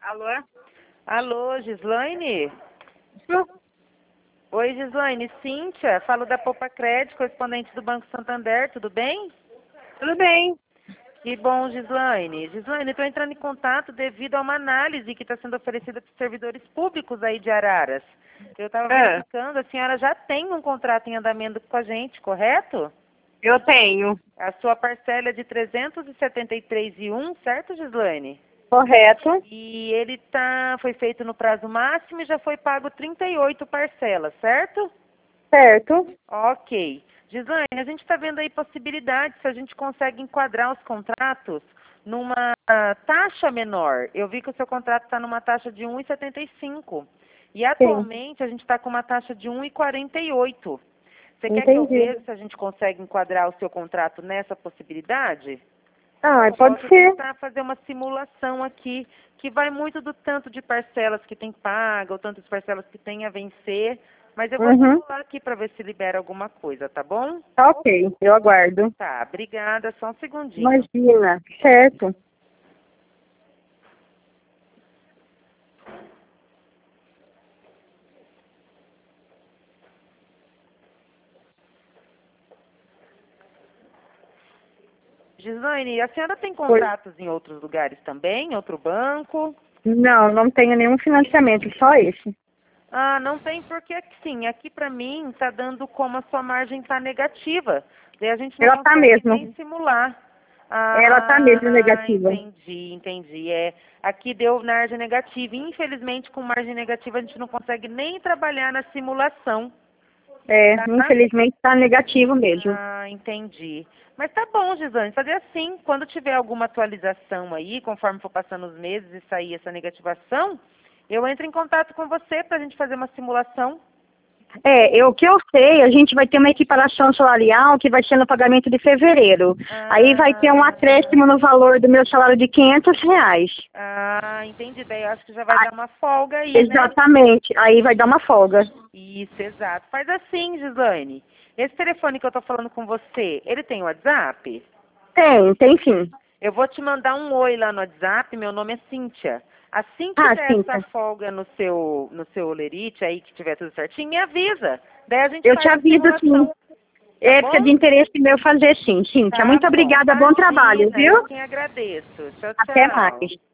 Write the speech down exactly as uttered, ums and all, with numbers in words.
Alô? Alô, Gislaine? Isso? Oi, Gislaine. Cíntia, falo da Poupa Crédito, correspondente do Banco Santander, tudo bem? Tudo bem. Que bom, Gislaine. Gislaine, estou entrando em contato devido a uma análise que está sendo oferecida para os servidores públicos aí de Araras. Eu estava Ah, verificando, a senhora já tem um contrato em andamento com a gente, correto? eu tenho. A sua parcela é de trezentos e setenta e três e um, certo, Gislaine? Correto. E ele tá, foi feito no prazo máximo e já foi pago trinta e oito parcelas, certo? Certo. Ok. Gislaine, a gente está vendo aí possibilidades se a gente consegue enquadrar os contratos numa taxa menor. Eu vi que o seu contrato está numa taxa de um vírgula setenta e cinco. E Sim. atualmente a gente está com uma taxa de um vírgula quarenta e oito. Você quer que eu Entendi. veja se a gente consegue enquadrar o seu contrato nessa possibilidade? Ah, Eu pode posso ser. tentar fazer uma simulação aqui, que vai muito do tanto de parcelas que tem paga, ou tanto de parcelas que tem a vencer, mas eu vou Uhum. simular aqui para ver se libera alguma coisa, tá bom? Tá ok, eu aguardo. Tá, obrigada, só um segundinho. Imagina. Certo. Gislaine, a senhora tem Oi. contratos em outros lugares também, em outro banco? Não, não tenho nenhum financiamento, só esse. Ah, não tem porque, sim, aqui para mim está dando como a sua margem está negativa. Daí a gente não Ela tá consegue mesmo. nem simular. Ela tá mesmo Ah, negativa. entendi, entendi. É, aqui deu margem negativa. Infelizmente, com margem negativa, a gente não consegue nem trabalhar na simulação. É, Tá? infelizmente tá negativo mesmo. Ah, entendi. Mas tá bom, Gisane, fazer assim, quando tiver alguma atualização aí, conforme for passando os meses e sair essa negativação, eu entro em contato com você para a gente fazer uma simulação. É, eu- o que eu sei, a gente vai ter uma equiparação salarial que vai ser no pagamento de fevereiro. Aí vai ter um Ah, acréscimo no valor do meu salário de quinhentos reais. ah, entendi. Daí eu acho que já vai Ah, dar uma folga aí, né? exatamente. Aí vai dar uma folga. Isso, exato. Faz assim, Gislaine. Esse telefone que eu tô falando com você, ele tem WhatsApp? Tem, tem sim. Eu vou te mandar um oi lá no WhatsApp, meu nome é Cíntia. Assim que Ah, der sim. essa folga no seu, no seu lerite aí, que tiver tudo certinho, me avisa. Daí a gente Eu te faz a aviso sim. simulação, tá É porque é bom? de interesse meu fazer sim, Cíntia. Tá Muito bom. obrigada, bom trabalho, Imagina, viu? eu quem agradeço. Tchau, Até tchau. mais.